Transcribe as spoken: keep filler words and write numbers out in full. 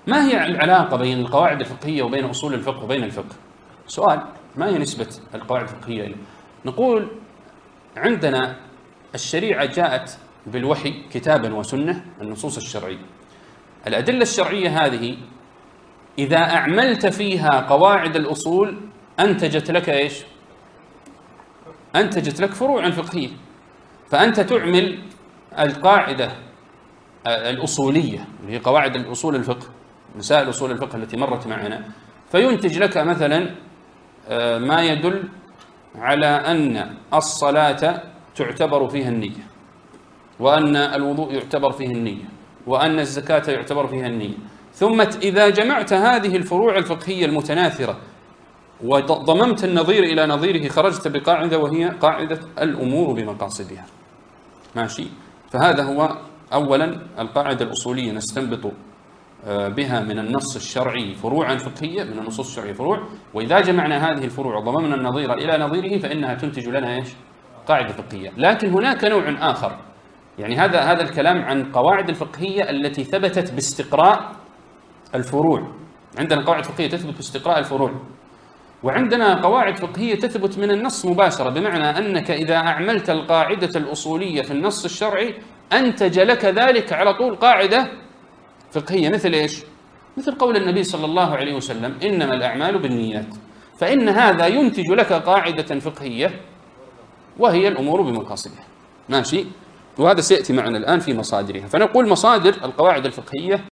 ما هي العلاقة بين القواعد الفقهية وبين أصول الفقه وبين الفقه؟ سؤال، ما هي نسبة القواعد الفقهية إليه؟ نقول عندنا الشريعة جاءت بالوحي كتابا وسنة، النصوص الشرعية. الأدلة الشرعية هذه إذا أعملت فيها قواعد الأصول أنتجت لك إيش؟ أنتجت لك فروعا فقهية. فأنت تعمل القاعدة الأصولية اللي هي قواعد الأصول الفقه، مسائل أصول الفقه التي مرت معنا، فينتج لك مثلا ما يدل على أن الصلاة تعتبر فيها النية، وأن الوضوء يعتبر فيه النية، وأن الزكاة يعتبر فيها النية. ثم إذا جمعت هذه الفروع الفقهية المتناثرة وضممت النظير إلى نظيره خرجت بقاعدة، وهي قاعدة الأمور بمقاصدها. ماشي؟ فهذا هو أولا القاعدة الأصولية، نستنبط بها من النص الشرعي فروعا فقهية، من النصوص الشرعية فروع، وإذا جمعنا هذه الفروع وضممنا النظير إلى نظيره فإنها تنتج لنا إيش؟ قاعدة فقهية. لكن هناك نوع آخر، يعني هذا هذا الكلام عن قواعد الفقهية التي ثبتت باستقراء الفروع. عندنا قواعد فقهية تثبت باستقراء الفروع، وعندنا قواعد فقهية تثبت من النص مباشرة، بمعنى أنك إذا أعملت القاعدة الأصولية في النص الشرعي أنتج لك ذلك على طول قاعدة فقهية. مثل إيش؟ مثل قول النبي صلى الله عليه وسلم: إنما الأعمال بالنيات. فإن هذا ينتج لك قاعدة فقهية وهي الأمور بمقاصدها. ماشي؟ وهذا سيأتي معنا الآن في مصادرها. فنقول مصادر القواعد الفقهية